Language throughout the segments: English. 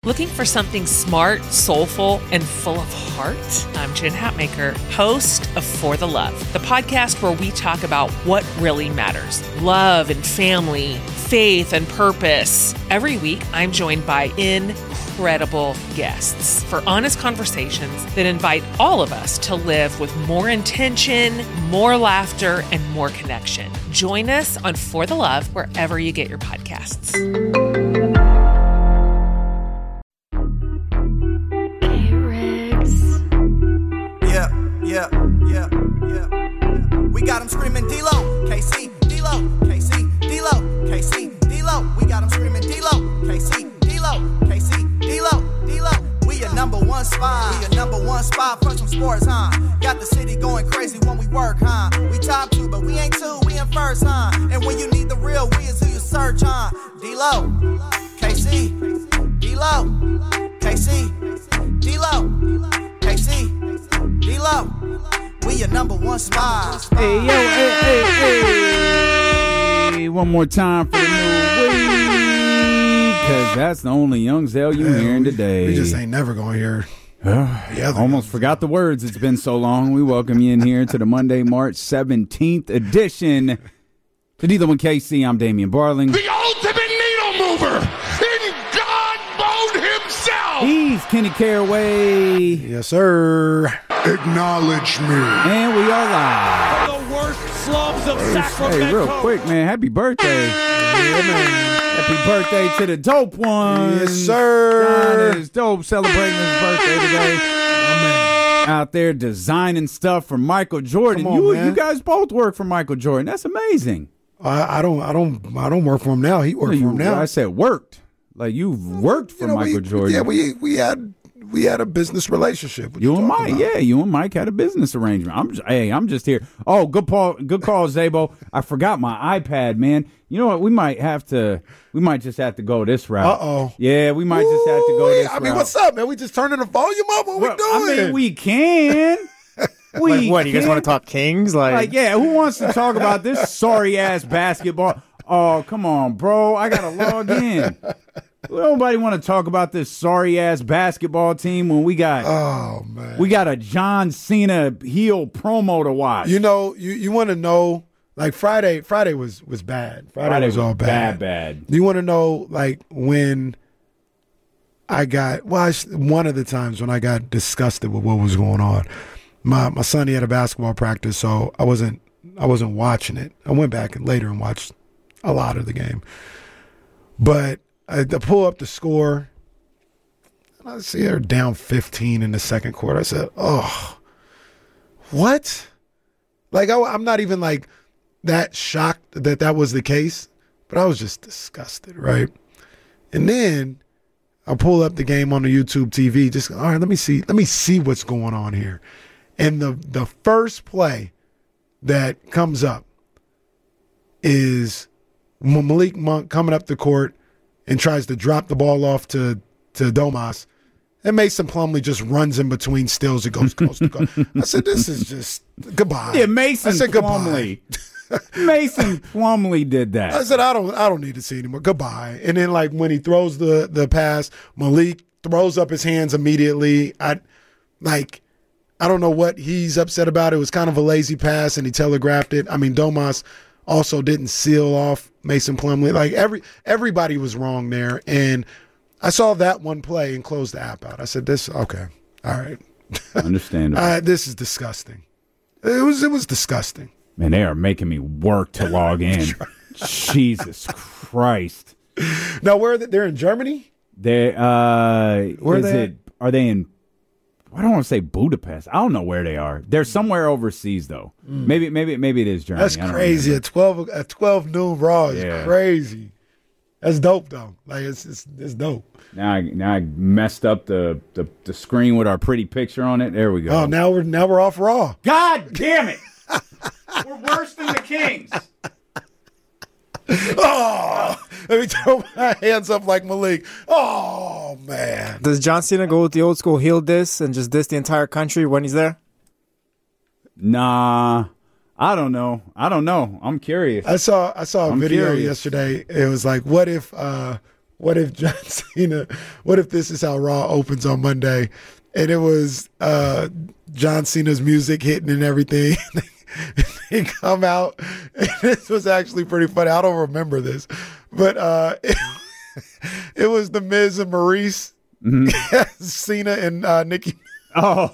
Looking for something smart, soulful, and full of heart? I'm Jen Hatmaker, host of For the Love, the podcast where we talk about what really matters: love and family, faith and purpose. Every week, I'm joined by incredible guests for honest conversations that invite all of us to live with more intention, more laughter, and more connection. Join us on For the Love wherever you get your podcasts. We got them screaming D-Lo, KC, D-Lo, KC, D-Lo, KC, D-Lo. We got them screaming D-Lo, KC, D-Lo, KC, D-Lo, D-Lo. We your number one spot. We your number one spot for some sports, huh? Got the city going crazy when we work, huh? We top two, but we ain't two, we in first, huh? And when you need the real, we is who you search, huh? D-Lo, KC, D-Lo, KC, D-Lo, KC, D-Lo. We your number one spot. Hey, yo, hey. One more time for the new week, because that's the only Young Zell you hearing today. We just ain't never going to hear. Almost forgot the words. It's been so long. We welcome you in here to the Monday, March 17th edition. To D-Lo KC, I'm Damian Barling. The ultimate needle mover in God mode himself. He's Kenny Caraway. Yes, sir. Acknowledge me. And we are live. The worst slums of Sacramento. Hey, real quick, man. Happy birthday. Yeah, man. Happy birthday to the dope one. Yes, sir. John is dope, celebrating his birthday today. Out there designing stuff for Michael Jordan. Come on, man. You guys both work for Michael Jordan. That's amazing. I don't work for him now. He works for him now. I said worked. Like you've worked for Michael Jordan. Yeah, we had a business relationship. You and Mike, you and Mike had a business arrangement. I'm just here. Oh, good call, Zabo. I forgot my iPad, man. You know what? We might just have to go this route. Uh-oh. Yeah, we might just have to go this route. I mean, what's up, man? We just turning the volume up? What we doing? I mean, we can. Like what? You guys want to talk Kings? Like, yeah, who wants to talk about this sorry ass basketball? Oh, come on, bro. I gotta log in. Nobody want to talk about this sorry ass basketball team when we got a John Cena heel promo to watch. You know, you want to know, like Friday was bad. Friday was all bad. You want to know, like, when I got one of the times when I got disgusted with what was going on. My son, he had a basketball practice, so I wasn't watching it. I went back later and watched a lot of the game, but I pull up the score, and I see they're down 15 in the second quarter. I said, "Oh, what?" Like I'm not even like that shocked that was the case, but I was just disgusted, right? And then I pull up the game on the YouTube TV. Just all right, let me see what's going on here. And the first play that comes up is Malik Monk coming up the court and tries to drop the ball off to Domas. And Mason Plumlee just runs in between stills and goes coast to coast. I said, this is just goodbye. Yeah, Mason Plumlee. Mason Plumlee did that. I said, I don't need to see anymore. Goodbye. And then like when he throws the pass, Malik throws up his hands immediately. I don't know what he's upset about. It was kind of a lazy pass, and he telegraphed it. I mean, Domas also didn't seal off Mason Plumlee. Like everybody was wrong there. And I saw that one play and closed the app out. I said, okay, all right. Understandable. This is disgusting. It was disgusting. Man, they are making me work to log in. Jesus Christ. Now, they're in Germany? Are they in, I don't want to say Budapest. I don't know where they are. They're somewhere overseas, though. Maybe it is Germany. That's crazy. At 12 noon Raw is crazy. That's dope, though. Like it's dope. Now I messed up the screen with our pretty picture on it. There we go. Oh, now we're off Raw. God damn it! We're worse than the Kings. Oh, let me throw my hands up like Malik. Oh, man. Does John Cena go with the old school heel diss and just diss the entire country when he's there? Nah, I don't know. I'm curious. I saw a video yesterday. It was like, what if what if John Cena? What if this is how Raw opens on Monday, and it was John Cena's music hitting and everything. They come out, and this was actually pretty funny. I don't remember this, but it was The Miz and Maurice, Cena and Nikki. Oh.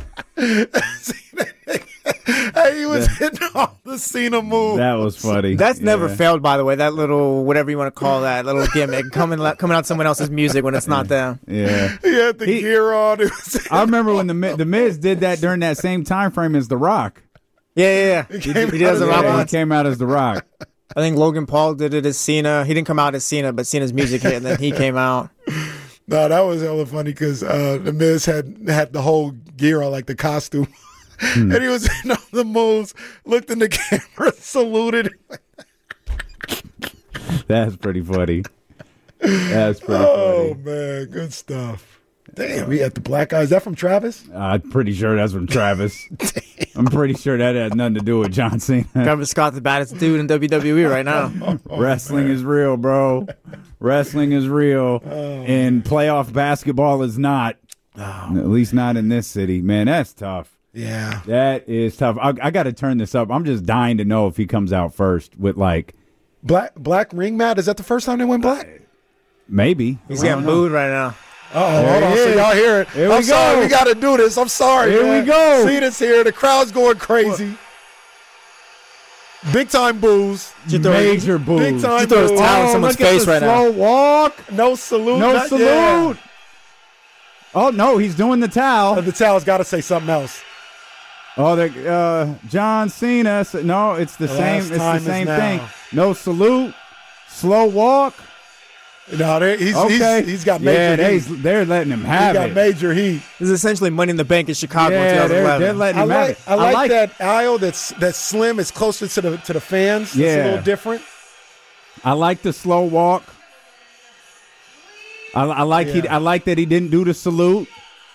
Hey, he was hitting all the Cena moves. That was funny. That's never failed, by the way. That little, whatever you want to call that, little gimmick, coming out someone else's music when it's not them. Yeah. He had the gear on. I remember when the Miz did that during that same time frame as The Rock. Yeah. He did as The Rock. He came out as The Rock. I think Logan Paul did it as Cena. He didn't come out as Cena, but Cena's music hit, and then he came out. No, that was hella funny because the Miz had the whole gear on, like the costume. And he was in all the moves, looked in the camera, saluted. That's pretty funny. That's pretty funny. Oh, man, good stuff. Damn, we had the black guy. Is that from Travis? I'm pretty sure that's from Travis. I'm pretty sure that had nothing to do with John Cena. Travis Scott, the baddest dude in WWE right now. Wrestling is real, bro. Wrestling is real. And playoff basketball is not. At least not in this city. Man, that's tough. Yeah. That is tough. I got to turn this up. I'm just dying to know if he comes out first with, like... Black ring mat? Is that the first time they went black? Maybe. He's getting booed right now. Uh-oh, hold on. So y'all hear it. Here we I'm sorry. go. We got to do this. I'm sorry, Here man. we go. Cena's here. The crowd's going crazy. Big time boos. Major boos. Big time She threw his boos. towel in someone's face right now. Slow walk. No salute. No salute. Yeah. Oh, no, he's doing the towel. The towel's got to say something else. Oh, John Cena. No, it's the same. It's the same thing. No salute. Slow walk. No, he's got major heat. They're letting him have He got major heat. This is essentially Money in the Bank in Chicago in Yeah, 2011. they're letting him have it. I like that aisle that's slim. It's closer to the fans. Yeah. It's a little different. I like the slow walk. I like that he didn't do the salute.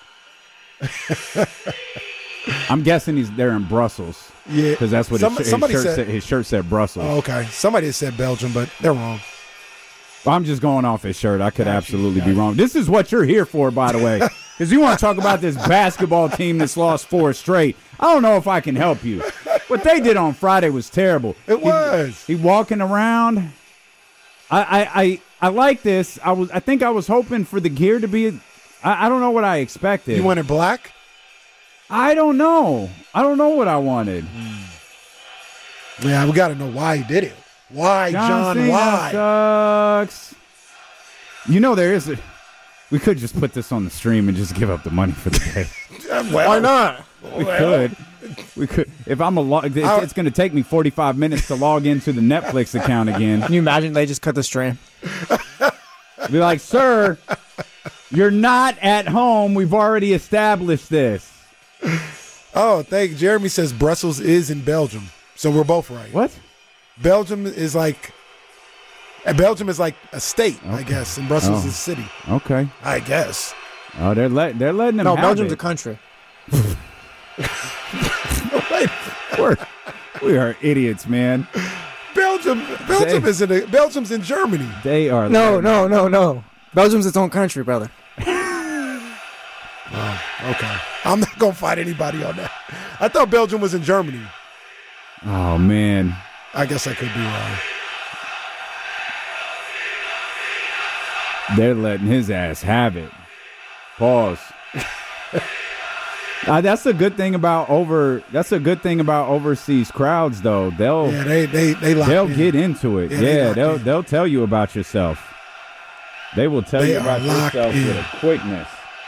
I'm guessing they're in Brussels. Yeah, because that's what his shirt said Brussels. Oh, okay, somebody said Belgium, but they're wrong. I'm just going off his shirt. I could absolutely be wrong. This is what you're here for, by the way, because you want to talk about this basketball team that's lost 4 straight. I don't know if I can help you. What they did on Friday was terrible. It was. He walking around. I like this. I think I was hoping for the gear to be. I don't know what I expected. You wanted black? I don't know. I don't know what I wanted. Yeah, we got to know why he did it. Why, John? Cena Why? Sucks. You know there is. We could just put this on the stream and just give up the money for the day. Why not? We could. If I'm it's going to take me 45 minutes to log into the Netflix account again. Can you imagine they just cut the stream? Be like, sir, you're not at home. We've already established this. Oh, Jeremy says Brussels is in Belgium, so we're both right. What? Belgium is like a state, okay. I guess, and Brussels is a city. Okay, I guess. Oh, they're letting them. No, have Belgium's it. a country. We are idiots, man. Belgium's in Germany. They are. No. Belgium's its own country, brother. Oh, okay. I'm not gonna fight anybody on that. I thought Belgium was in Germany. Oh man. I guess I could be wrong. They're letting his ass have it. Pause. That's a good thing about overseas crowds, though. They'll get into it. Yeah, they'll tell you about yourself. They will tell you about yourself with a quickness.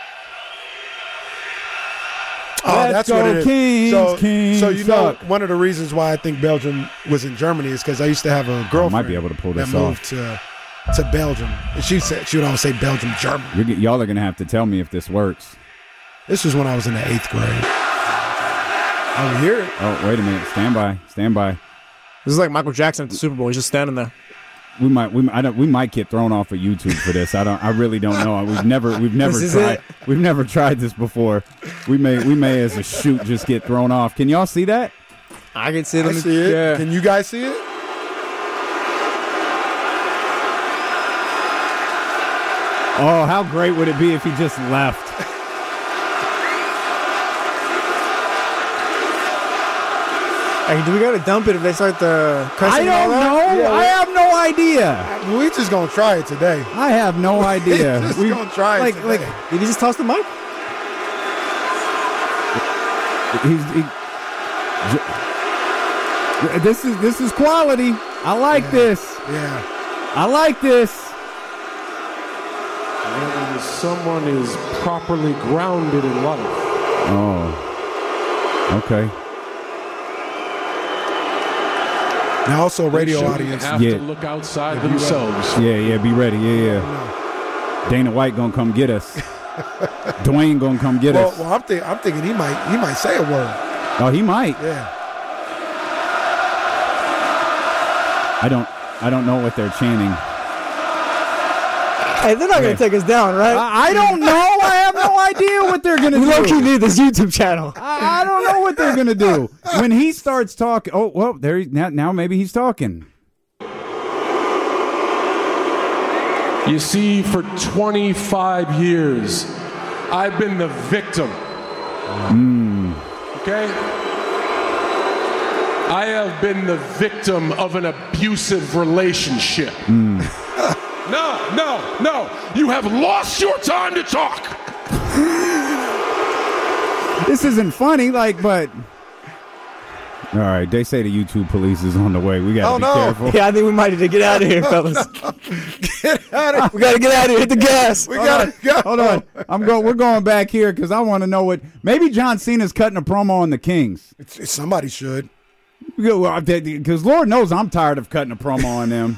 Oh, that's what it is. Kings, so you know, one of the reasons why I think Belgium was in Germany is because I used to have a girlfriend. I might be able to pull this that off. moved to Belgium, and she would always say Belgium, Germany. Y'all are gonna have to tell me if this works. This was when I was in the 8th grade. I hear it. Oh, wait a minute. Stand by. This is like Michael Jackson at the Super Bowl. He's just standing there. We might get thrown off of YouTube for this. I really don't know. We've never tried this before. We may as a shoot just get thrown off. Can y'all see that? I can see it. I see it. Yeah. Can you guys see it? Oh, how great would it be if he just left? Hey, do we got to dump it if they start the cussing? I don't know. Yeah, I have no idea. We just gonna try it today. I have no idea. We gonna try it today. Did he just toss the mic? This is quality. I like this. Yeah. I like this. When someone is properly grounded in life. Oh. Okay. Now also radio They audience. have to look outside themselves. Yeah, be ready. Yeah. Dana White gonna come get us. Dwayne gonna come get us. Well, I'm thinking he might say a word. Oh, he might. Yeah. I don't know what they're chanting. Hey, they're not going to take us down, right? I don't know. I have no idea what they're going to do. We low-key need this YouTube channel. I don't know what they're going to do. When he starts talking, oh, well, now maybe he's talking. You see, for 25 years, I've been the victim. Okay? I have been the victim of an abusive relationship. No. You have lost your time to talk. This isn't funny, but... All right, they say the YouTube police is on the way. We got to be careful. Yeah, I think we might need to get out of here, fellas. Get out of here. We got to get out of here. Hit the gas. We gotta go. Hold on. We're going back here because I want to know what... Maybe John Cena's cutting a promo on the Kings. Somebody should. Because Lord knows I'm tired of cutting a promo on them.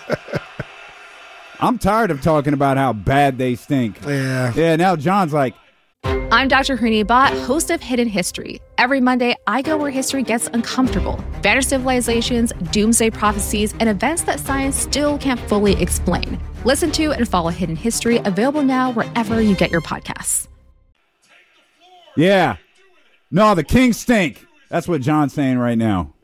I'm tired of talking about how bad they stink. Yeah, now John's like... I'm Dr. Hooni Bhatt, host of Hidden History. Every Monday, I go where history gets uncomfortable. Vanished civilizations, doomsday prophecies, and events that science still can't fully explain. Listen to and follow Hidden History, available now wherever you get your podcasts. Yeah. No, the Kings stink. That's what John's saying right now.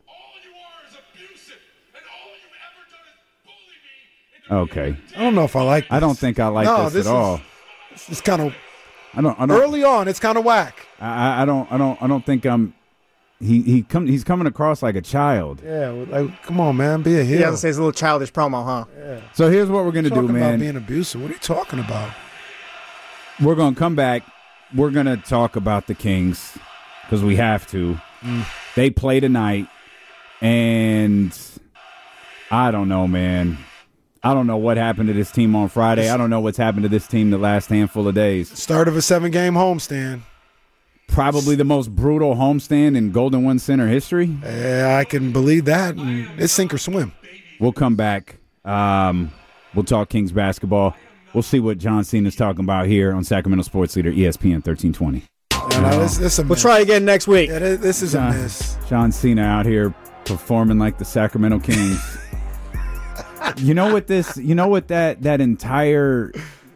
Okay. I don't know if I like this. I don't think I like this at all. It's kind of... I don't. Early on, it's kind of whack. I don't think I'm... He's coming across like a child. Yeah, come on, man, be a heel. He has to say it's a little childish promo, huh? Yeah. So here's what we're gonna do, man. About being abusive. What are you talking about? We're gonna come back. We're gonna talk about the Kings because we have to. They play tonight, and I don't know, man. I don't know what happened to this team on Friday. I don't know what's happened to this team the last handful of days. Start of a 7-game homestand. Probably the most brutal homestand in Golden One Center history. Yeah, I can believe that. It's sink or swim. We'll come back. We'll talk Kings basketball. We'll see what John Cena's talking about here on Sacramento Sports Leader, ESPN 1320. We'll try again next week. Yeah, this is a miss. John Cena out here performing like the Sacramento Kings. You know what this entire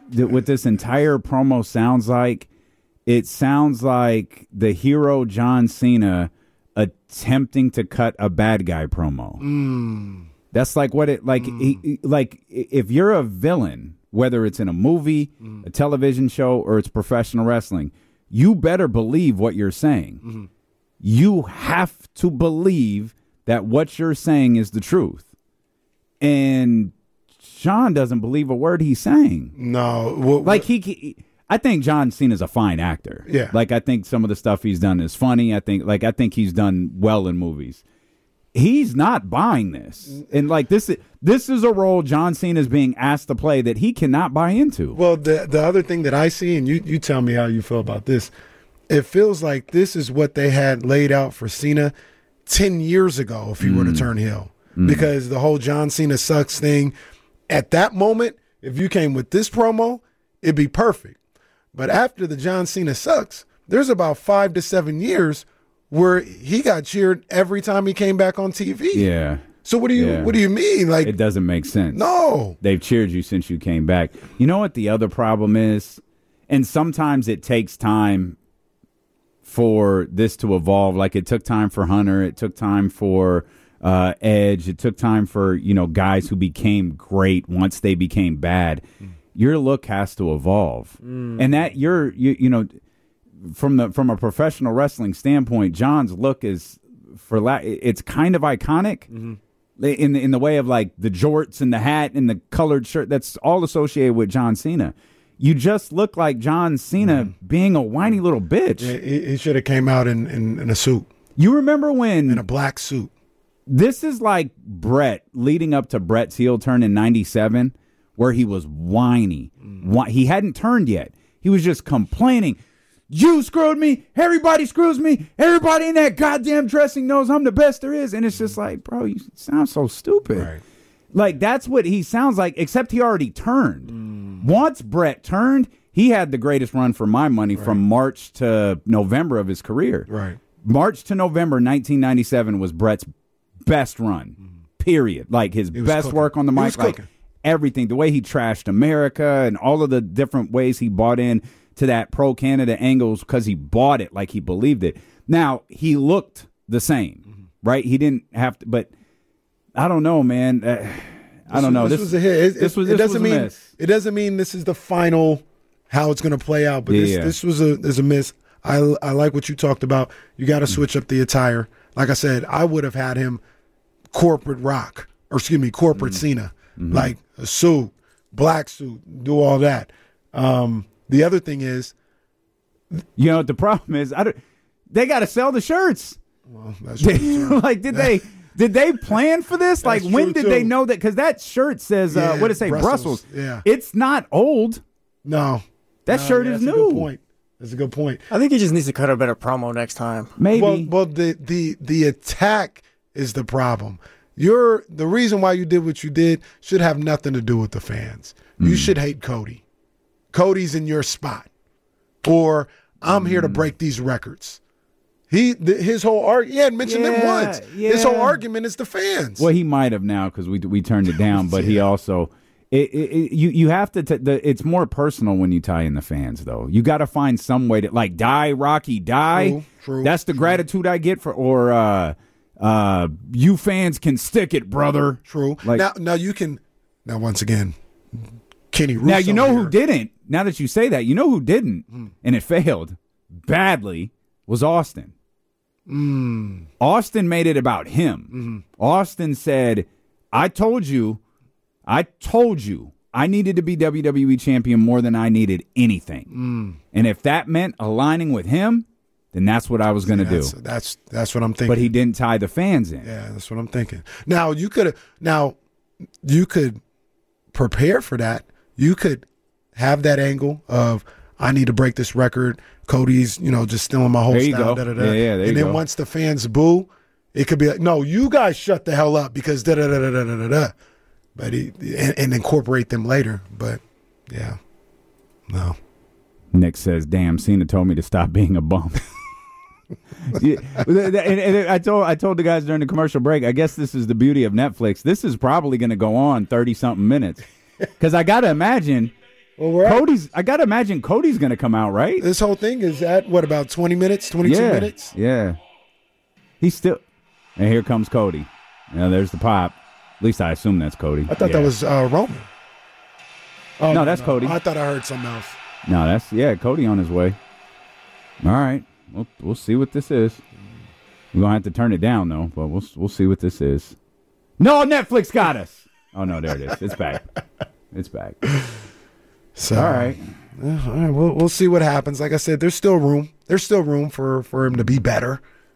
promo sounds like? It sounds like the hero John Cena attempting to cut a bad guy promo. That's like what it like. If you're a villain, whether it's in a movie, a television show, or it's professional wrestling, you better believe what you're saying. You have to believe that what you're saying is the truth. And John doesn't believe a word he's saying. No. I think John Cena's a fine actor. Yeah. I think some of the stuff he's done is funny. I think he's done well in movies. He's not buying this. And this is a role John Cena is being asked to play that he cannot buy into. Well, the other thing that I see, and you tell me how you feel about this, it feels like this is what they had laid out for Cena 10 years ago if he were to turn heel. Because the whole John Cena sucks thing, at that moment, if you came with this promo, it'd be perfect. But after the John Cena sucks, there's about 5 to 7 years where he got cheered every time he came back on TV. Yeah. So what do you mean? It doesn't make sense. No. They've cheered you since you came back. You know what the other problem is? And sometimes it takes time for this to evolve. Like it took time for Hunter. It took time for Edge. It took time for, guys who became great once they became bad. your look has to evolve, and that you know, from a professional wrestling standpoint, John's look is it's kind of iconic in the way of like the jorts and the hat and the colored shirt. That's all associated with John Cena. You just look like John Cena being a whiny little bitch. Yeah, he should have came out in a suit. You remember when in a black suit? This is like Brett leading up to Brett's heel turn in '97, where he was whiny. He hadn't turned yet. He was just complaining. You screwed me. Everybody screws me. Everybody in that goddamn dressing knows I'm the best there is. And it's just like, bro, you sound so stupid. Right. Like, that's what he sounds like, except he already turned. Once Brett turned, he had the greatest run for my money from March to November of his career. Right. March to November 1997 was Brett's best run, period. Like, his best cooking. work on the He mic, was like cooking. everything. The way he trashed America and all of the different ways he bought in to that pro-Canada angles because he bought it like he believed it. Now, he looked the same, right? He didn't have to, but I don't know, man. I don't know. This was a hit. It doesn't mean miss. It doesn't mean this is the final how it's going to play out. But this was a miss. I like what you talked about. You got to switch up the attire. Like I said, I would have had him corporate Cena, like a suit, black suit, do all that. The other thing is, you know, the problem is, they got to sell the shirts. Well, that's true. Like, did they plan for this? Like, when did they know that? Because that shirt says, what did it say? Brussels. Yeah. It's not old. No. That shirt is new. That's a good point. That's a good point. I think he just needs to cut a better promo next time. Maybe. Well, the attack is the problem. The reason why you did what you did should have nothing to do with the fans. You should hate Cody. Cody's in your spot. Or I'm here to break these records. His whole argument, he hadn't mentioned them once. His whole argument is the fans. Well, he might have now because we turned it down, but he also you have to it's more personal when you tie in the fans, though. You got to find some way to, like, die Rocky die. True. That's the gratitude I get for, or you fans can stick it, brother. True. Like, now you can. Now once again, Kenny Russo. now you know here. who didn't. Now that you say that, you know who didn't, and it failed badly, was Austin. Austin made it about him. Austin said, I told you I needed to be WWE champion more than I needed anything. And if that meant aligning with him, then that's what I was going to do. That's what I'm thinking. But he didn't tie the fans in. Yeah, that's what I'm thinking. Now you could prepare for that. You could have that angle of, I need to break this record. Cody's, just stealing my whole There you style. go. Da, da, da. Yeah, there and you then go. once the fans boo, it could be like, no, you guys shut the hell up because da da da da da da da. But and incorporate them later. But yeah, no. Nick says, damn, Cena told me to stop being a bum. Yeah, and I told the guys during the commercial break, I guess this is the beauty of Netflix. This is probably going to go on 30-something minutes. Because I got to imagine Cody's going to come out, right? This whole thing is at, what, about 20 minutes, 22 minutes? Yeah. He's still... And here comes Cody. Now there's the pop. At least I assume that's Cody. I thought that was Roman. Oh, No, that's Cody. I thought I heard something else. No, that's Cody on his way. All right, we'll see what this is. We're gonna have to turn it down though, but we'll see what this is. No, Netflix got us. Oh no, there it is. It's back. It's back. So, all right. All right. We'll see what happens. Like I said, there's still room. There's still room for him to be better.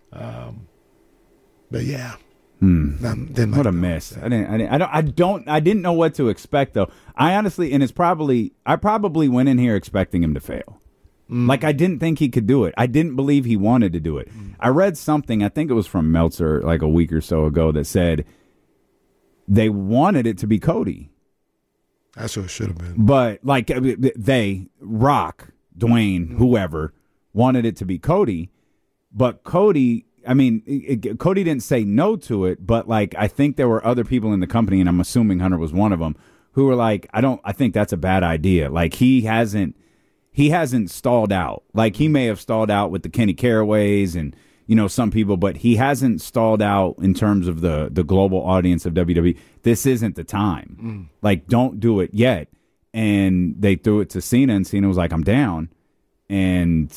But yeah. What a miss! I didn't know what to expect though. I honestly, and I probably went in here expecting him to fail. Like, I didn't think he could do it. I didn't believe he wanted to do it. I read something, I think it was from Meltzer like a week or so ago, that said they wanted it to be Cody. That's what it should have been. But like Rock, Dwayne, whoever wanted it to be Cody, but Cody. I mean, Cody didn't say no to it, but like, I think there were other people in the company, and I'm assuming Hunter was one of them, who were like, I think that's a bad idea. Like, he hasn't stalled out. Like, he may have stalled out with the Kenny Caraways and, some people, but he hasn't stalled out in terms of the global audience of WWE. This isn't the time. Like, don't do it yet. and they threw it to Cena, and Cena was like, I'm down. And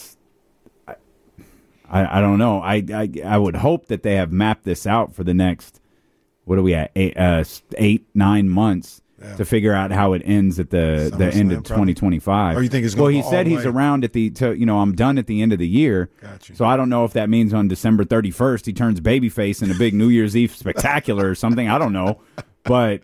I don't know. I would hope that they have mapped this out for the next, what are we at, 8-9 months to figure out how it ends at the end of 2025. Or you think it's going Well, he said he's around at I'm done at the end of the year. Gotcha. So I don't know if that means on December 31st he turns babyface in a big New Year's Eve spectacular or something. I don't know. But,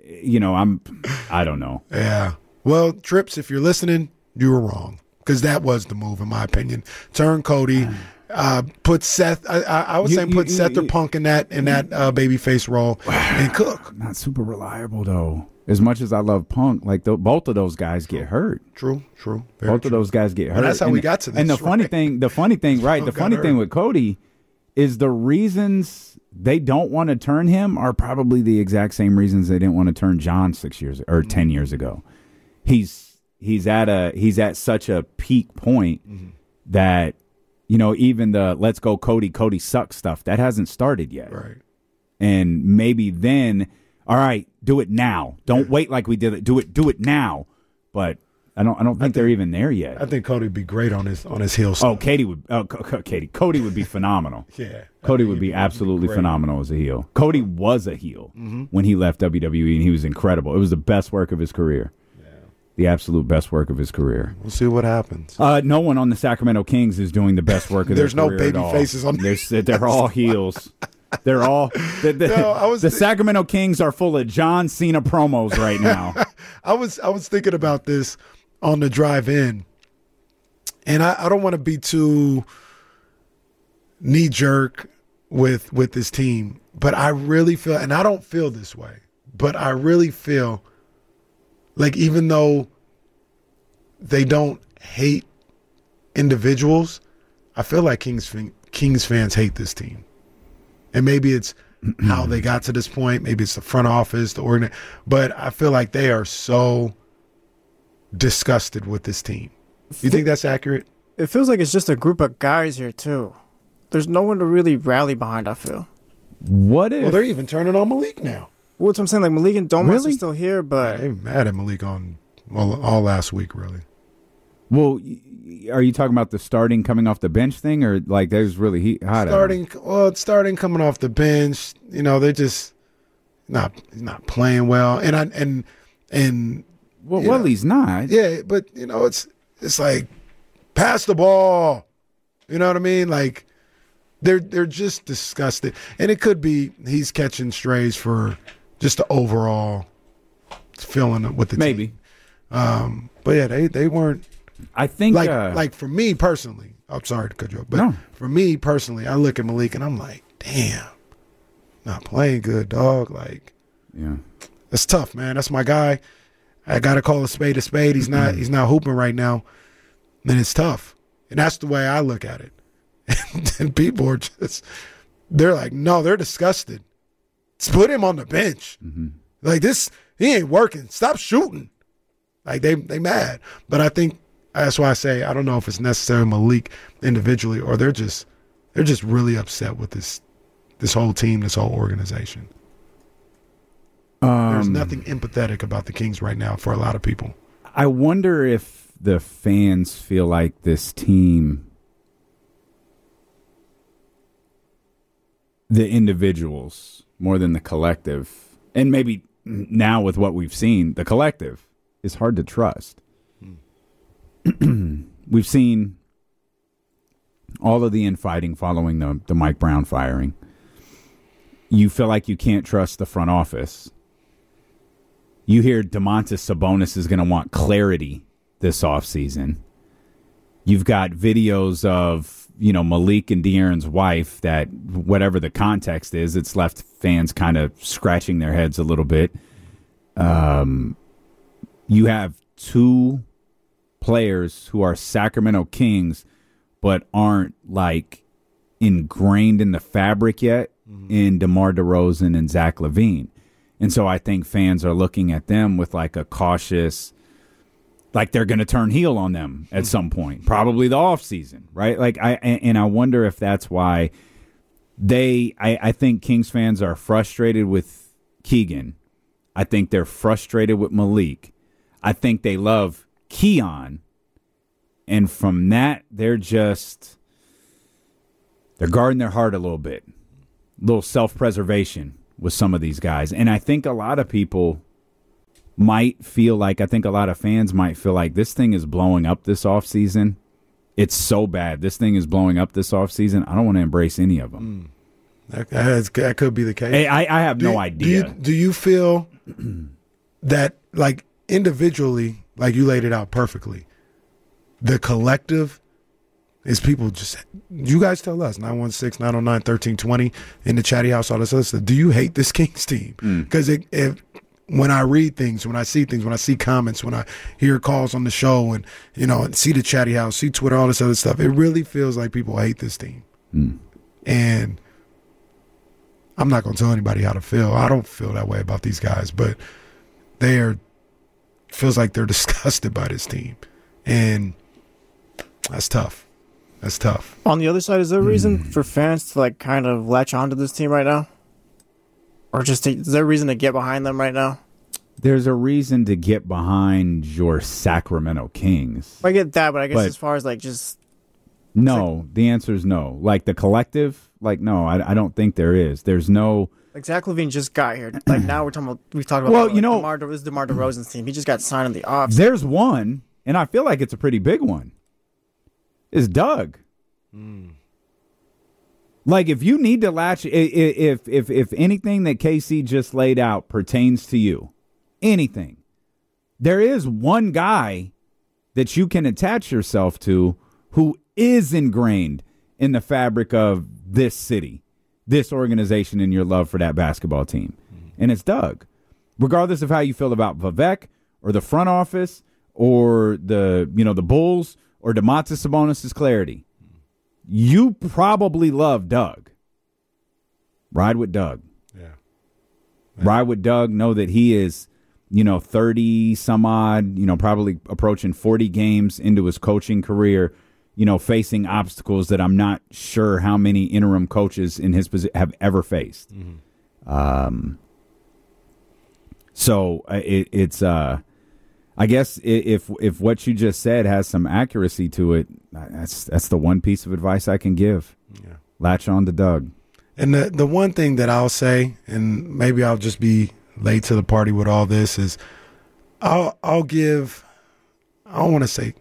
I don't know. Yeah. Well, Trips, if you're listening, you were wrong. Because that was the move, in my opinion. Turn Cody, put Seth. I was saying put Seth or Punk in that babyface role and cook. Not super reliable though. As much as I love Punk, like both of those guys get hurt. True. Both of those guys get hurt. And that's how we got to this. And the funny thing, right? The funny thing with Cody is the reasons they don't want to turn him are probably the exact same reasons they didn't want to turn John 6 years or 10 years ago. He's at such a peak point that, even the let's go Cody sucks stuff, that hasn't started yet. Right. And maybe then, all right, do it now. Don't wait like we did it. Do it now. But I don't think they're even there yet. I think Cody would be great on his heel stuff. Cody would be phenomenal. Yeah. Cody would be absolutely phenomenal as a heel. Cody was a heel when he left WWE, and he was incredible. It was the best work of his career. The absolute best work of his career. We'll see what happens. No one on the Sacramento Kings is doing the best work of their career. There's no baby faces on. They're all heels. They're all the Sacramento Kings are full of John Cena promos right now. I was thinking about this on the drive in, and I don't want to be too knee jerk with this team, but I really feel, and I don't feel this way, but I really feel like even though they don't hate individuals, I feel like Kings fans hate this team. And maybe it's how they got to this point. Maybe it's the front office, the organization. But I feel like they are so disgusted with this team. You think that's accurate? It feels like it's just a group of guys here, too. There's no one to really rally behind, I feel. What if... Well, they're even turning on Malik now. Well, that's what I'm saying. Like, Malik and Domas are still here, but... They're mad at Malik all last week, really. Well, are you talking about the starting coming off the bench thing, or like there's really hot? Starting coming off the bench. They're just not playing well, and he's not. Yeah, but it's like pass the ball. You know what I mean? Like they're just disgusted, and it could be he's catching strays for just the overall feeling with the team. But yeah, they weren't. I think like for me personally, I'm sorry to cut you off, but for me personally, I look at Malik and I'm like, damn, not playing good, dog. Like, yeah, it's tough, man. That's my guy. I gotta call a spade a spade. He's not hooping right now, and it's tough. And that's the way I look at it. And people are they're like, no, they're disgusted. Let's put him on the bench. Like this, he ain't working. Stop shooting. Like they mad, but I think. That's why I say I don't know if it's necessarily Malik individually or they're just really upset with this whole team, this whole organization. There's nothing empathetic about the Kings right now for a lot of people. I wonder if the fans feel like this team, the individuals more than the collective, and maybe now with what we've seen, the collective is hard to trust. We've seen all of the infighting following the Mike Brown firing. You feel like you can't trust the front office. You hear Domantas Sabonis is going to want clarity this offseason. You've got videos of, Malik and De'Aaron's wife that whatever the context is, it's left fans kind of scratching their heads a little bit. You have two players who are Sacramento Kings but aren't like ingrained in the fabric yet in DeMar DeRozan and Zach LaVine. And so I think fans are looking at them with like a cautious, like they're going to turn heel on them at some point, probably the offseason, right? Like I wonder if that's why I think Kings fans are frustrated with Keegan. I think they're frustrated with Malik. I think they love Keon. And from that, they're guarding their heart a little bit. A little self-preservation with some of these guys. And I think a lot of people might feel like, I think a lot of fans might feel like this thing is blowing up this offseason. It's so bad. This thing is blowing up this offseason. I don't want to embrace any of them. That could be the case. Hey, I have no idea. Do you feel that, like, individually, like you laid it out perfectly, the collective is people just, you guys tell us, 916-909-1320 in the chatty house, all this other stuff. Do you hate this Kings team? Because when I read things, when I see things, when I see comments, when I hear calls on the show and, and see the chatty house, see Twitter, all this other stuff, it really feels like people hate this team. And I'm not going to tell anybody how to feel. I don't feel that way about these guys, but feels like they're disgusted by this team. And that's tough. That's tough. On the other side, is there a reason for fans to, like, kind of latch onto this team right now? Or is there a reason to get behind them right now? There's a reason to get behind your Sacramento Kings. I get that, but I guess as far as, like, just... No, the answer is no. Like, the collective, like, no, I don't think there is. There's no... Like, Zach LaVine just got here. Like, now we've talked about... Well, this is DeMar DeRozan's team. He just got signed in the off. There's one, and I feel like it's a pretty big one. Is Doug. Like, if you need to latch, if anything that KC just laid out pertains to you, anything, there is one guy that you can attach yourself to who is ingrained in the fabric of this city, this organization, and your love for that basketball team. And it's Doug. Regardless of how you feel about Vivek or the front office or the Bulls or Domantas Sabonis' clarity, you probably love Doug. Ride with Doug. Yeah. Ride with Doug. Know that he is, 30 some odd, probably approaching 40 games into his coaching career, facing obstacles that I'm not sure how many interim coaches in his position have ever faced. So it's I guess if what you just said has some accuracy to it, that's the one piece of advice I can give. Yeah. Latch on to Doug. And the one thing that I'll say, and maybe I'll just be late to the party with all this, is I'll give, I don't want to say,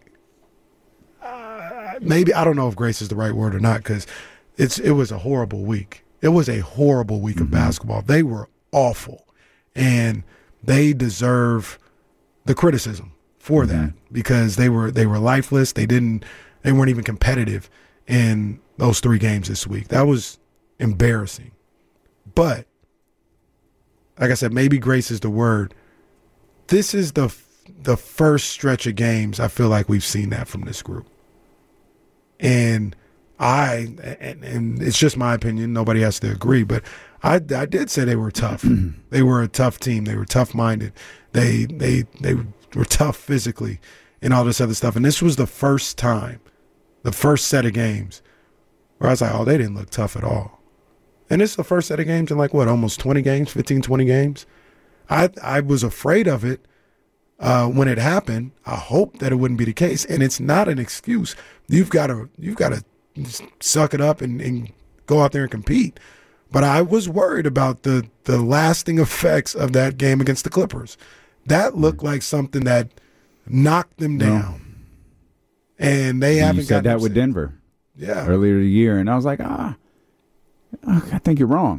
maybe, I don't know if grace is the right word or not, because it was a horrible week. It was a horrible week of basketball. They were awful, and they deserve the criticism for that, because they were lifeless. They weren't even competitive in those 3 games this week. That was embarrassing. But like I said, maybe grace is the word. This is the first stretch of games I feel like we've seen that from this group. And and it's just my opinion, nobody has to agree, but I did say they were tough. They were a tough team. They were tough-minded. They were tough physically and all this other stuff. And this was the first time, the first set of games where I was like, oh, they didn't look tough at all. And this is the first set of games in almost 20 games, 15, 20 games. I was afraid of it when it happened. I hoped that it wouldn't be the case. And it's not an excuse. You've got to suck it up and go out there and compete. But I was worried about the lasting effects of that game against the Clippers. That looked like something that knocked them down. And they haven't got. You said that with Denver. Yeah. Earlier in the year. And I was like, I think you're wrong.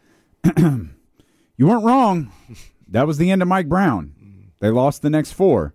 You weren't wrong. That was the end of Mike Brown. They lost the next 4.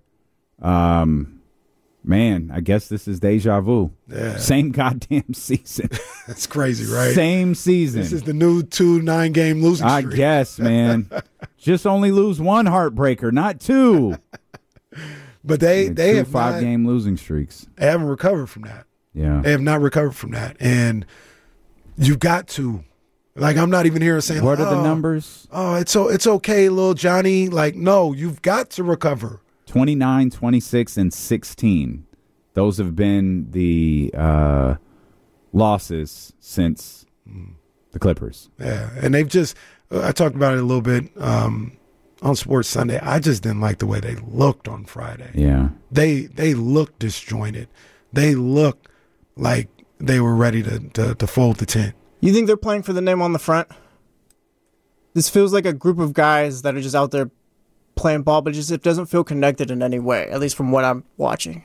Man, I guess this is deja vu. Yeah. Same goddamn season. That's crazy, right? Same season. This is the new 2 9-game losing streak. I guess, man. Just only lose 1 heartbreaker, not 2. But they have 5-game losing streaks. They haven't recovered from that. Yeah. They have not recovered from that. And you've got to. Like, I'm not even here saying, what are the numbers? Oh, it's okay, little Johnny. Like, no, you've got to recover. 29, 26, and 16. Those have been the losses since the Clippers. Yeah, and they've just I talked about it a little bit on Sports Sunday, I just didn't like the way they looked on Friday. Yeah. They looked disjointed. They looked like they were ready to fold the tent. You think they're playing for the name on the front? This feels like a group of guys that are just out there playing ball, but it doesn't feel connected in any way, at least from what I'm watching.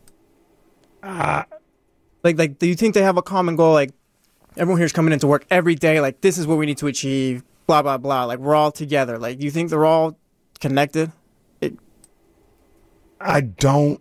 Like, do you think they have a common goal? Like, everyone here's coming into work every day. Like, this is what we need to achieve. Blah blah blah. Like, we're all together. Like, do you think they're all connected? I don't.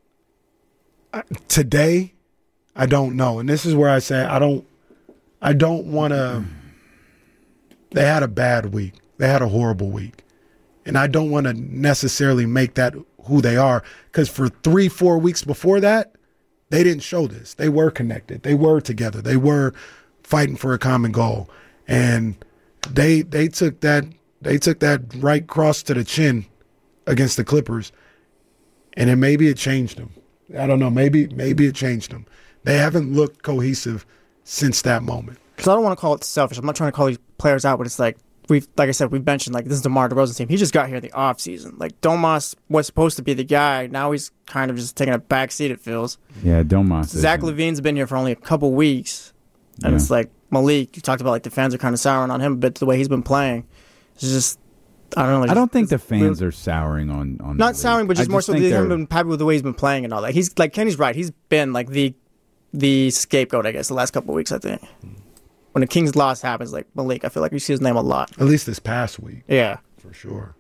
Today, I don't know, and this is where I say I don't want to. They had a bad week. They had a horrible week, and I don't want to necessarily make that who they are, because for 3-4 weeks before that, they didn't show this. They were connected. They were together. They were fighting for a common goal, and they took that right cross to the chin against the Clippers, and then maybe it changed them. I don't know. Maybe it changed them. They haven't looked cohesive since that moment. Because I don't want to call it selfish. I'm not trying to call these players out, but it's like like I said, we've mentioned, like, this is DeMar DeRozan's team. He just got here in the offseason. Like, Domas was supposed to be the guy. Now he's kind of just taking a back seat, it feels. Yeah, Domas. Zach LaVine's been here for only a couple weeks. And it's like Malik, you talked about, like, the fans are kind of souring on him a bit the way he's been playing. It's just, I don't know. I don't think the fans are souring on not Malik. souring, but just more so they haven't been happy with the way he's been playing and all that. He's like, Kenny's right. He's been like the scapegoat, I guess, the last couple of weeks, I think. When a Kings loss happens, like Malik, I feel like you see his name a lot. At least this past week. Yeah. For sure.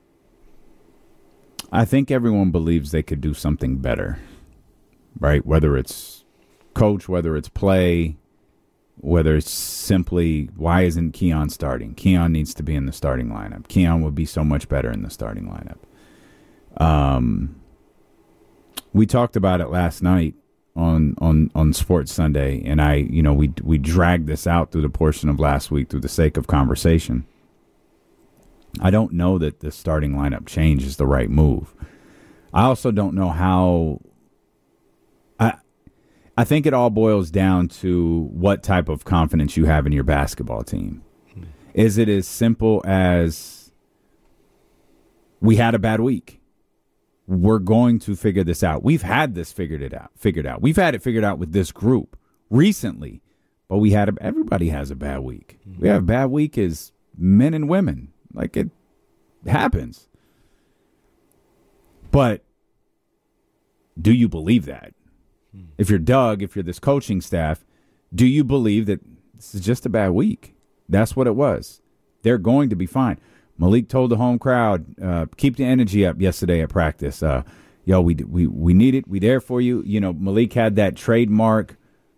I think everyone believes they could do something better, right? Whether it's coach, whether it's play, whether it's simply, why isn't Keon starting? Keon needs to be in the starting lineup. Keon would be so much better in the starting lineup. We talked about it last night on Sports Sunday, and we dragged this out through the portion of last week through the sake of conversation. I don't know that the starting lineup change is the right move. I also don't know how. I think it all boils down to what type of confidence you have in your basketball team. Is it as simple as, we had a bad week, we're going to figure this out? We've had this figured out. We've had it figured out with this group recently, but everybody has a bad week. We have a bad week as men and women. Like, it happens. But do you believe that? If you're Doug, if you're this coaching staff, do you believe that this is just a bad week? That's what it was. They're going to be fine. Malik told the home crowd, keep the energy up yesterday at practice. We need it. We there for you. Malik had that trademark,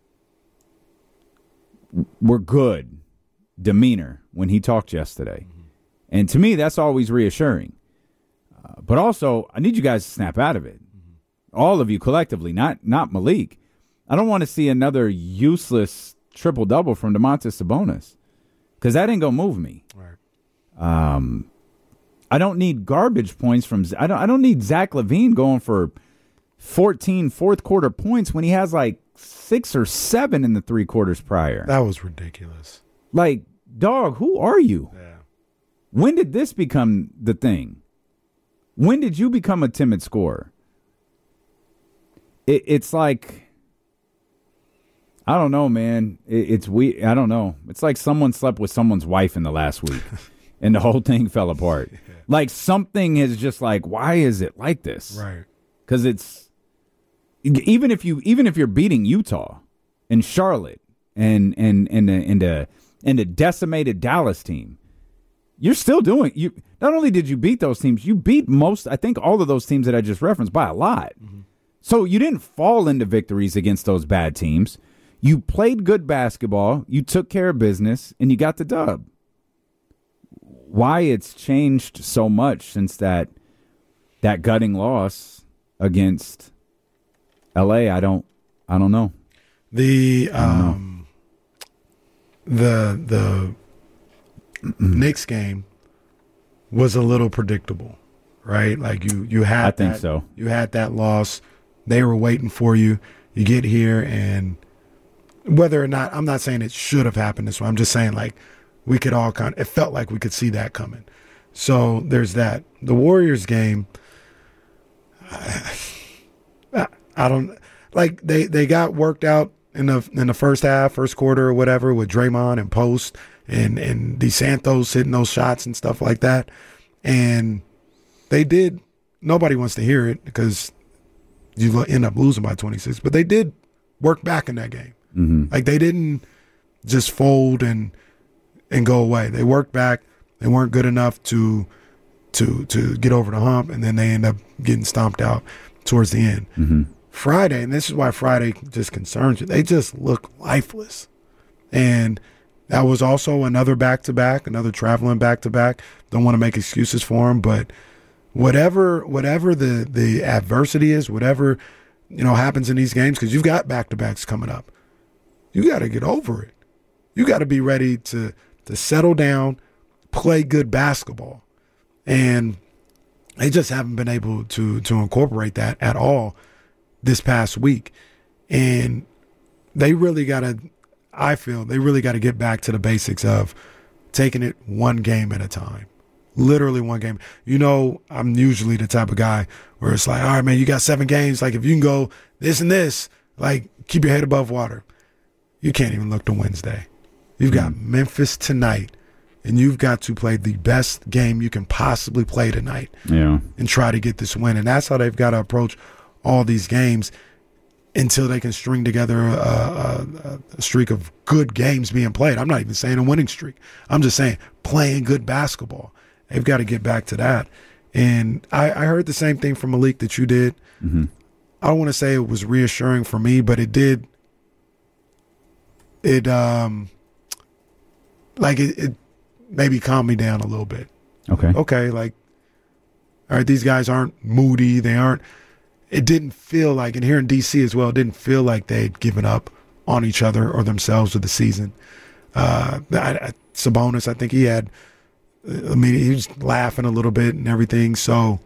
we're good demeanor when he talked yesterday. And to me, that's always reassuring. But also, I need you guys to snap out of it. All of you collectively, not Malik. I don't want to see another useless triple-double from Domantas Sabonis, because that ain't going to move me. Right. I don't need garbage points from – I don't need Zach LaVine going for 14 fourth-quarter points when he has like 6 or 7 in the 3 quarters prior. That was ridiculous. Like, dog, who are you? Yeah. When did this become the thing? When did you become a timid scorer? It's like, I don't know, man. It's weird. I don't know. It's like someone slept with someone's wife in the last week, and the whole thing fell apart. Yeah. Like, something is just like, why is it like this? Right. Because it's even if you're beating Utah and Charlotte and a decimated Dallas team, you're still doing. You not only did you beat those teams, you beat most. I think all of those teams that I just referenced by a lot. Mm-hmm. So you didn't fall into victories against those bad teams. You played good basketball, you took care of business, and you got the dub. Why it's changed so much since that gutting loss against LA, I don't know. The Knicks game was a little predictable, right? Like you had I think so. You had that loss. They were waiting for you. You get here, and whether or not, I'm not saying it should have happened this way. I'm just saying, like, we could all it felt like we could see that coming. So there's that. The Warriors game, I don't like. They got worked out in the first half, first quarter or whatever, with Draymond and Post and DeSantos hitting those shots and stuff like that. And they did. Nobody wants to hear it because you end up losing by 26. But they did work back in that game. Mm-hmm. Like, they didn't just fold and go away. They worked back. They weren't good enough to get over the hump, and then they end up getting stomped out towards the end. Mm-hmm. Friday, and this is why Friday just concerns you, they just look lifeless. And that was also another back-to-back, another traveling back-to-back. Don't want to make excuses for them, but whatever the adversity is, whatever happens in these games, because you've got back-to-backs coming up, you got to get over it. You got to be ready to settle down, play good basketball. And they just haven't been able to incorporate that at all this past week. And they really got to, I feel, they really got to get back to the basics of taking it one game at a time. Literally one game. I'm usually the type of guy where it's like, all right, man, you got 7 games. Like, if you can go this and this, like, keep your head above water. You can't even look to Wednesday. You've got Memphis tonight, and you've got to play the best game you can possibly play tonight and try to get this win. And that's how they've got to approach all these games until they can string together a streak of good games being played. I'm not even saying a winning streak. I'm just saying playing good basketball. They've got to get back to that. And I heard the same thing from Malik that you did. Mm-hmm. I don't want to say it was reassuring for me, but it did. It maybe calmed me down a little bit. Okay, like, all right, these guys aren't moody. They aren't. It didn't feel like, and here in D.C. as well, it didn't feel like they'd given up on each other or themselves with the season. Sabonis, I think he had. He was laughing a little bit and everything. So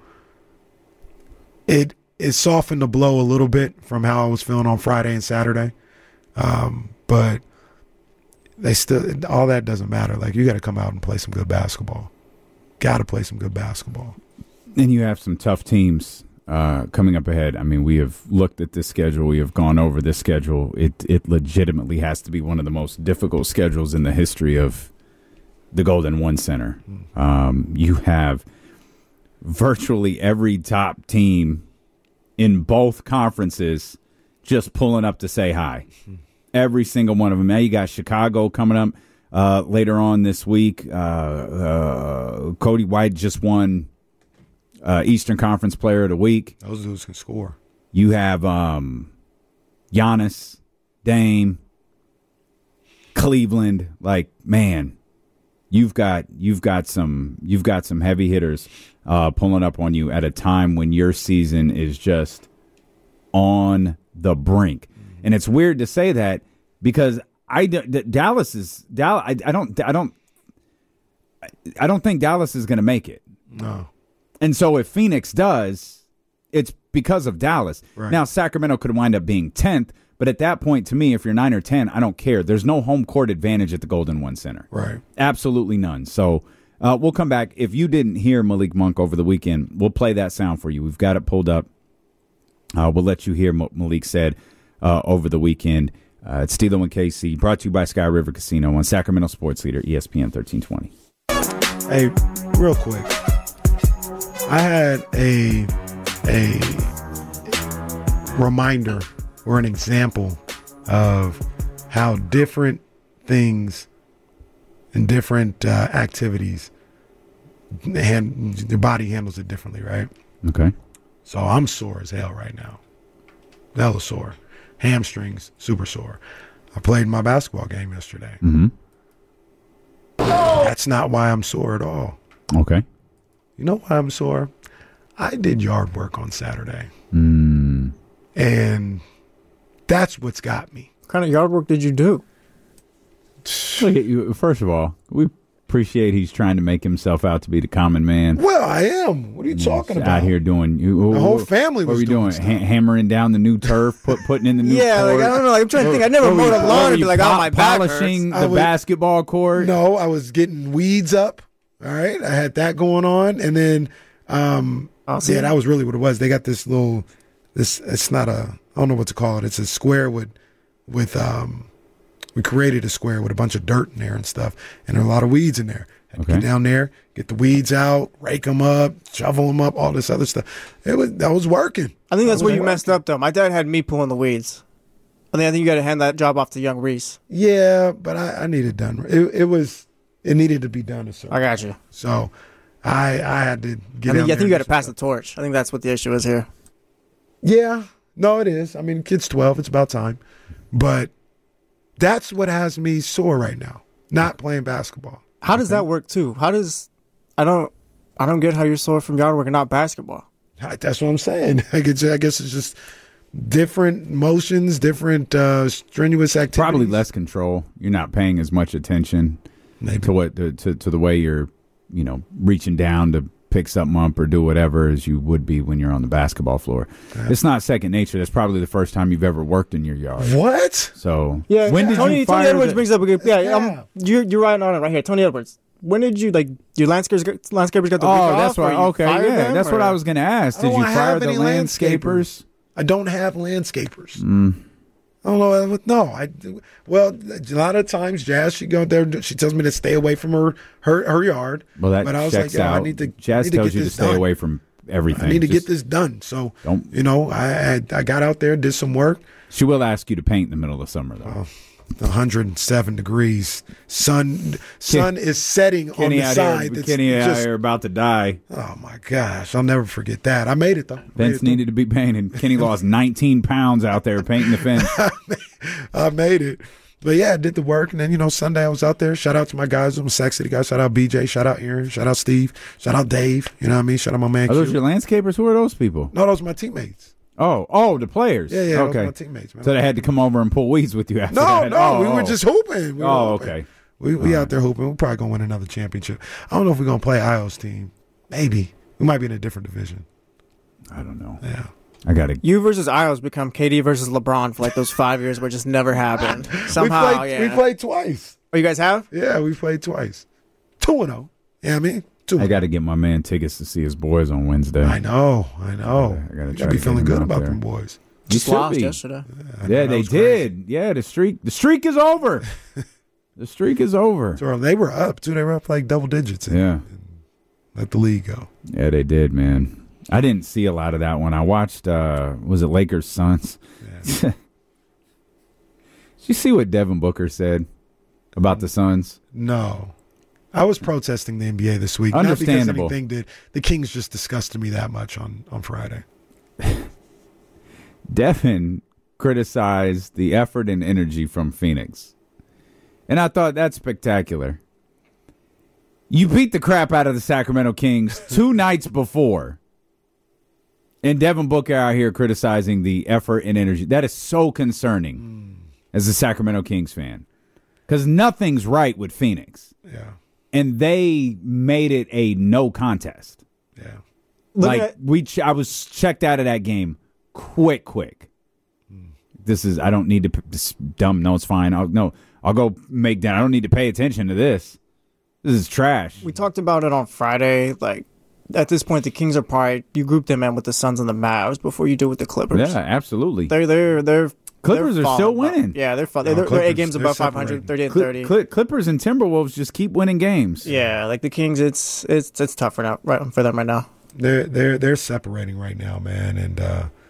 it softened the blow a little bit from how I was feeling on Friday and Saturday. But they still, all that doesn't matter. Like, you got to come out and play some good basketball. Got to play some good basketball. And you have some tough teams coming up ahead. I mean, we have looked at this schedule. We have gone over this schedule. It legitimately has to be one of the most difficult schedules in the history of the Golden One Center. You have virtually every top team in both conferences just pulling up to say hi. Every single one of them. Now you got Chicago coming up later on this week. Cody White just won Eastern Conference Player of the Week. Those dudes can score. You have Giannis, Dame, Cleveland. Like, man, you've got some heavy hitters pulling up on you at a time when your season is just on the brink. And it's weird to say that because I don't think Dallas is going to make it. No. And so if Phoenix does, it's because of Dallas. Right. Now, Sacramento could wind up being 10th, but at that point, to me, if you're 9 or 10, I don't care. There's no home court advantage at the Golden One Center. Right. Absolutely none. So we'll come back. If you didn't hear Malik Monk over the weekend, we'll play that sound for you. We've got it pulled up. We'll let you hear what Malik said over the weekend. It's Stilo and KC, brought to you by Sky River Casino on Sacramento Sports Leader, ESPN 1320. Hey, real quick. I had a reminder or an example of how different things and different activities, your body handles it differently, right? Okay. So I'm sore as hell right now. Hella sore. Hamstrings, super sore. I played my basketball game yesterday. Mm-hmm. That's not why I'm sore at all. Okay. You know why I'm sore? I did yard work on Saturday. Mm. And that's what's got me. What kind of yard work did you do? Look at you. First of all, we appreciate he's trying to make himself out to be the common man. Well, I am. What are you talking about? Out here doing. The whole family was doing. Hammering down the new turf, putting in the new yeah, court. Like, I don't know. Like, I'm trying to think. I never mowed a lawn and be like, oh, my back polishing hurts. the basketball court. No, I was getting weeds up All right, I had that going on, and then Awesome. yeah, that was really what it was. They got this little it's not a, I don't know what to call it. It's a square with we created a square with a bunch of dirt in there and stuff, and there are a lot of weeds in there. Had to get down there, get the weeds out, rake them up, shovel them up, all this other stuff. That was working. I think that's where you messed up, though. My dad had me pulling the weeds. I think you got to hand that job off to young Reese. Yeah, but I needed it done. It needed to be done a certain I got you. So I had to get. I think you got to pass the torch. I think that's what the issue is here. Yeah, no, it is. I mean, kid's 12. It's about time. But that's what has me sore right now. Not playing basketball. How does that work too? I don't get how you're sore from yard work and not basketball. That's what I'm saying. I guess it's just different motions, different strenuous activities. Probably less control. You're not paying as much attention to the way you're, reaching down to pick something up or do whatever as you would be when you're on the basketball floor. It's not second nature. That's probably the first time you've ever worked in your yard. What? So yeah, when did Tony Edwards brings up a good you're right on it right here. Tony Edwards. When did you your landscapers got the week off? That's right. Okay, yeah, that's what I was going to ask. Did you fire the landscapers? I don't have landscapers. I don't know. No, well, a lot of times, Jazz, she go there. She tells me to stay away from her yard. Well, that but I was checks like, out. I need to. Jazz tells you to stay away from everything. I need to get this done. So I got out there, did some work. She will ask you to paint in the middle of summer, though. 107 degrees. Sun is setting on the side. Kenny out here about to die. Oh, my gosh. I'll never forget that. I made it, though. Fence needed to be painted. Kenny lost 19 pounds out there painting the fence. I made it. But, yeah, I did the work. And then, Sunday I was out there. Shout out to my guys. I'm a Sac City guy. Shout out BJ. Shout out Aaron. Shout out Steve. Shout out Dave. You know what I mean? Shout out my man Are those your landscapers? Who are those people? No, those are my teammates. Oh, the players. Yeah, okay. Those are my teammates, man. So they had to come over and pull weeds with you after that? No, we were just hooping. Okay. We out there hooping. We're probably going to win another championship. I don't know if we're going to play Io's team. Maybe. We might be in a different division. I don't know. Yeah. I got to. You versus Io's become KD versus LeBron for those 5 years where it just never happened. Somehow, we played twice. Oh, you guys have? Yeah, we played twice. 2-0. Yeah, I mean, 2-0. I got to get my man tickets to see his boys on Wednesday. I know. I got to be feeling good about them boys. Just lost yesterday. Yeah, they did. Yeah, the streak is over. The streak is over. So they were up too. They were up like double digits. And let the league go. Yeah, they did, man. I didn't see a lot of that one. I watched. Was it Lakers Suns? Yeah. Did you see what Devin Booker said about the Suns? No. I was protesting the NBA this week. Understandable. Not because anything did. The Kings just disgusted me that much on Friday. Devin criticized the effort and energy from Phoenix. And I thought that's spectacular. You beat the crap out of the Sacramento Kings 2 nights before. And Devin Booker out here criticizing the effort and energy. That is so concerning as a Sacramento Kings fan. Because nothing's right with Phoenix. Yeah. And they made it a no contest. Yeah. I was checked out of that game quick. I don't need to, this dumb, no, it's fine. I'll go make that. I don't need to pay attention to this. This is trash. We talked about it on Friday. At this point, the Kings are probably, you group them in with the Suns and the Mavs before you do with the Clippers. Yeah, absolutely. They're Clippers are still winning. Yeah, they're 8 games above 500, 38-30. Clippers and Timberwolves just keep winning games. Yeah, the Kings, it's tough for them right now. They're separating right now, man, and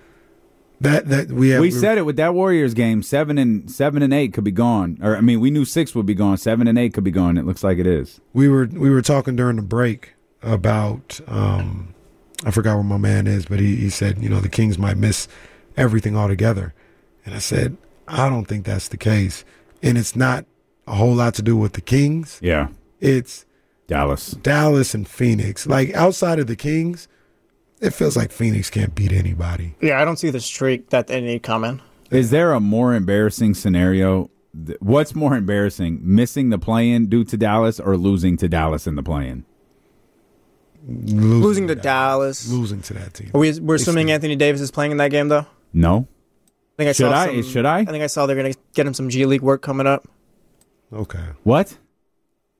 we said it with that Warriors game. 7 and 8 could be gone, or we knew 6 would be gone. 7 and 8 could be gone. It looks like it is. We were talking during the break about I forgot where my man is, but he said the Kings might miss everything altogether. And I said, I don't think that's the case. And it's not a whole lot to do with the Kings. Yeah. It's Dallas and Phoenix. Outside of the Kings, it feels like Phoenix can't beat anybody. Yeah, I don't see the streak that they need coming. Is there a more embarrassing scenario? What's more embarrassing, missing the play-in due to Dallas or losing to Dallas in the play-in? Losing to Dallas. Losing to that team. We're assuming Anthony Davis is playing in that game, though? No. Should I? I think I saw they're going to get him some G League work coming up. Okay. What?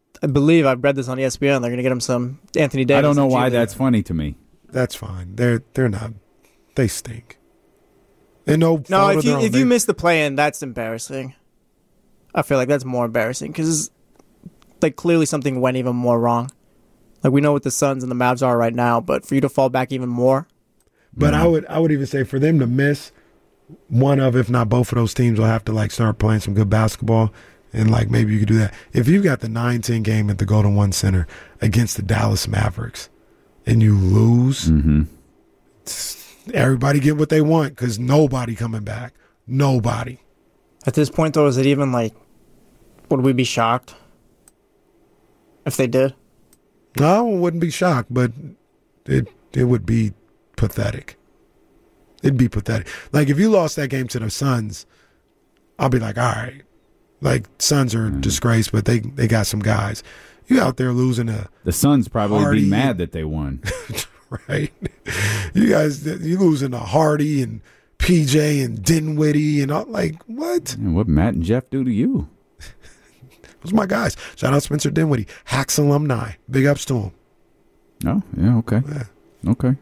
I believe I've read this on ESPN. They're going to get him some Anthony Davis. I don't know why that's funny to me. That's fine. They're not. They stink. And no, if you miss the play-in, that's embarrassing. I feel like that's more embarrassing because like clearly something went even more wrong. Like we know what the Suns and the Mavs are right now, but for you to fall back even more. But I would even say for them to miss one of, if not both of those teams, will have to like start playing some good basketball, and like maybe you could do that. If you got the 9-10 game at the Golden One Center against the Dallas Mavericks, and you lose, everybody get what they want because nobody coming back. Nobody. At this point, though, is it even like, would we be shocked if they did? No, I wouldn't be shocked, but it would be pathetic. It'd be pathetic. Like, if you lost that game to the Suns, I'll be like, all right. Like, Suns are a disgrace, but they got some guys. You out there losing the Suns probably Hardy, be mad that they won. Right? You losing to Hardy and PJ and Dinwiddie and all, like, what? And what Matt and Jeff do to you? Those are my guys. Shout out Spencer Dinwiddie, Hacks alumni. Big ups to him. Oh, yeah, okay. Yeah. Okay.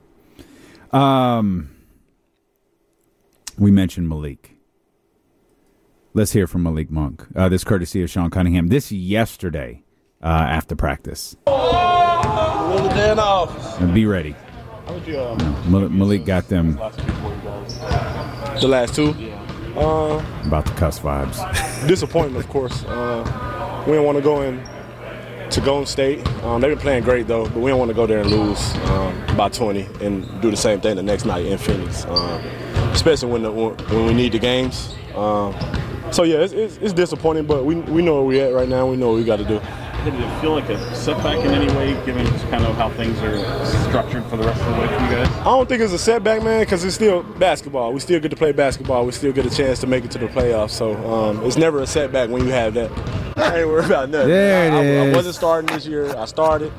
We mentioned Malik. Let's hear from Malik Monk. This courtesy of Sean Cunningham. This yesterday after practice. Another day in the office. And be ready. How would you, Malik got them. The last two? About the cuss vibes. Disappointment, of course. We didn't want to go in to Golden State. They've been playing great, though, but we don't want to go there and lose by 20 and do the same thing the next night in Phoenix, especially when we need the games. So, yeah, it's disappointing, but we know where we're at right now. We know what we got to do. Did it feel like a setback in any way, given kind of how things are structured for the rest of the way for you guys? I don't think it's a setback, man, because it's still basketball. We still get to play basketball. We still get a chance to make it to the playoffs. So it's never a setback when you have that. I ain't worried about nothing. There it is. I wasn't starting this year. I started.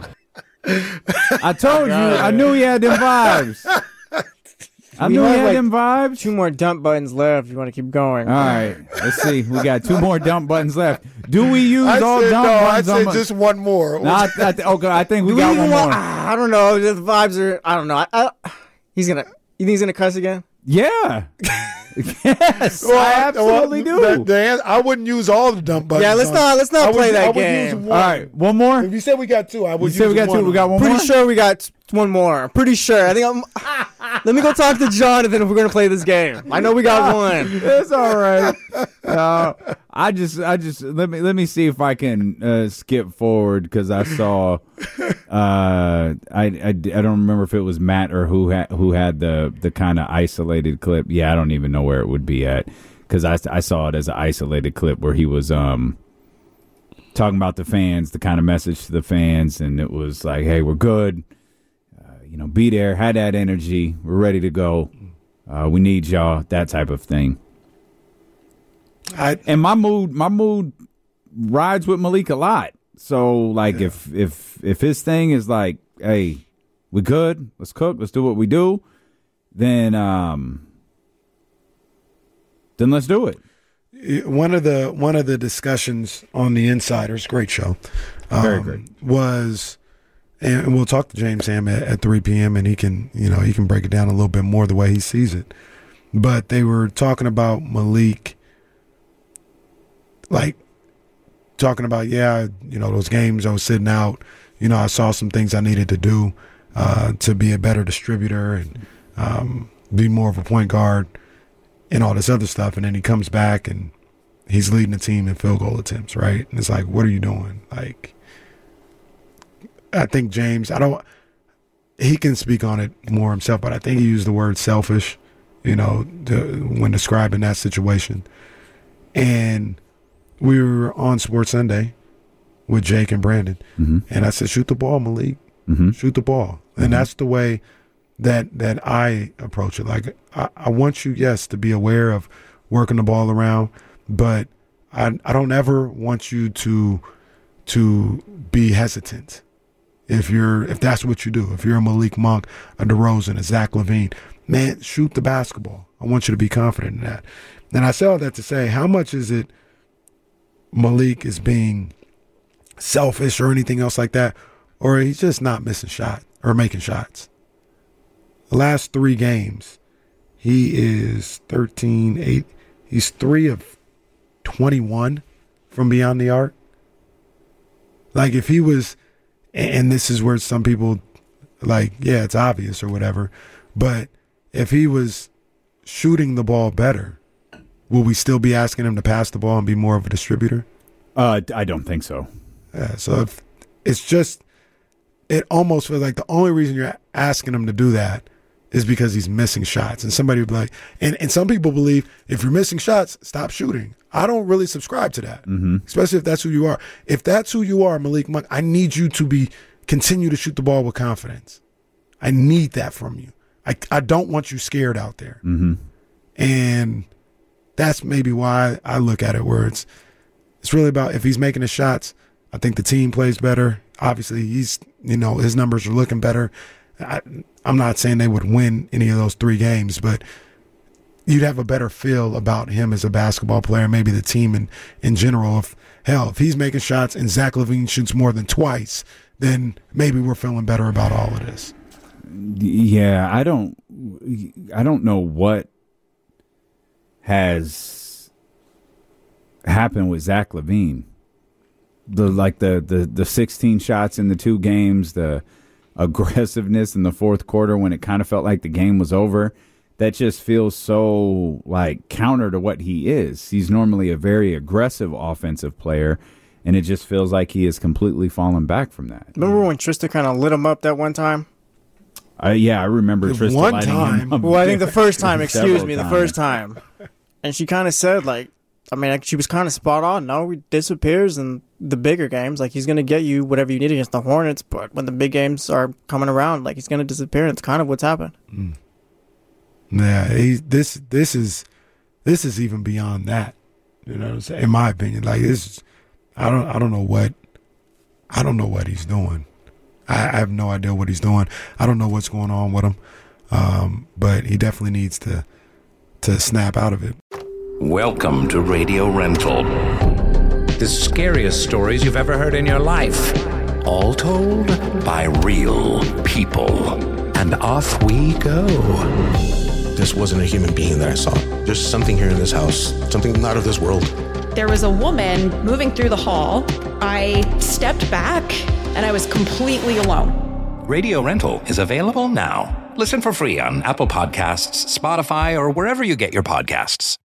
I told you. I knew he had them vibes. I knew he had them vibes. 2 more dump buttons left if you want to keep going. All right. Let's see. We got 2 more dump buttons left. Do we use all dump buttons? I said just one more. No, I think we got one more. I don't know. The vibes are. I don't know. You think he's gonna cuss again? Yeah. Yes, Well, I absolutely do. I wouldn't use all the dump buttons. Yeah, let's not play that game. Use one. All right, one more. If you said we got 2, I would You said we got 2. We got one more. Pretty sure we got one more. Pretty sure. I think I'm. Let me go talk to Jonathan if we're gonna play this game. I know we got one. It's all right. I just let me see if I can skip forward because I saw. I don't remember if it was Matt or who had the kind of isolated clip. Yeah, I don't even know where it would be at because I saw it as an isolated clip where he was talking about the fans, the kind of message to the fans, and it was like, "Hey, we're good. Be there. Had that energy. We're ready to go. We need y'all." That type of thing. And my mood rides with Malik a lot. So like if his thing is like, hey, we good, let's cook, let's do what we do, then let's do it. One of the discussions on the Insiders, great show, very great, was, and we'll talk to James Ham at 3 p.m. and he can break it down a little bit more the way he sees it. But they were talking about Malik, like talking about, those games I was sitting out, I saw some things I needed to do to be a better distributor and be more of a point guard and all this other stuff. And then he comes back and he's leading the team in field goal attempts, right? And it's like, what are you doing? Like, I think James, he can speak on it more himself, but I think he used the word selfish, when describing that situation. And we were on Sports Sunday with Jake and Brandon, and I said, shoot the ball, Malik. Shoot the ball. And that's the way that I approach it. Like, I want you, yes, to be aware of working the ball around, but I don't ever want you to be hesitant. If that's what you do, if you're a Malik Monk, a DeRozan, a Zach LaVine, man, shoot the basketball. I want you to be confident in that. And I say all that to say, how much is it Malik is being selfish or anything else like that, or he's just not missing shots or making shots. The last 3 games, he is 13-8. He's 3 of 21 from beyond the arc. Like if he was, and this is where some people like, yeah, it's obvious or whatever, but if he was shooting the ball better, will we still be asking him to pass the ball and be more of a distributor? I don't think so. Yeah, so if it's just, it almost feels like the only reason you're asking him to do that is because he's missing shots. And somebody would be like, and some people believe if you're missing shots, stop shooting. I don't really subscribe to that, especially if that's who you are. If that's who you are, Malik Monk, I need you to continue to shoot the ball with confidence. I need that from you. I don't want you scared out there. And that's maybe why I look at it where it's really about if he's making his shots, I think the team plays better. Obviously, his numbers are looking better. I'm not saying they would win any of those 3 games, but you'd have a better feel about him as a basketball player, maybe the team in general. If he's making shots and Zach LaVine shoots more than twice, then maybe we're feeling better about all of this. Yeah, I don't know what has happened with Zach LaVine. The 16 shots in the 2 games, the aggressiveness in the fourth quarter when it kind of felt like the game was over, that just feels so like counter to what he is. He's normally a very aggressive offensive player, and it just feels like he has completely fallen back from that. Remember when Trista kind of lit him up that one time? Yeah, I remember Trista lighting him up. Well, I think the first time, the first time. And she kind of said, she was kind of spot on. No, he disappears in the bigger games. Like, he's going to get you whatever you need against the Hornets, but when the big games are coming around, he's going to disappear. And it's kind of what's happened. Yeah, this is even beyond that. You know what I'm saying? In my opinion, I don't know what he's doing. I have no idea what he's doing. I don't know what's going on with him. But he definitely needs to snap out of it. Welcome to Radio Rental. The scariest stories you've ever heard in your life. All told by real people. And off we go. This wasn't a human being that I saw. There's something here in this house, something not of this world. There was a woman moving through the hall. I stepped back and I was completely alone. Radio Rental is available now. Listen for free on Apple Podcasts, Spotify, or wherever you get your podcasts.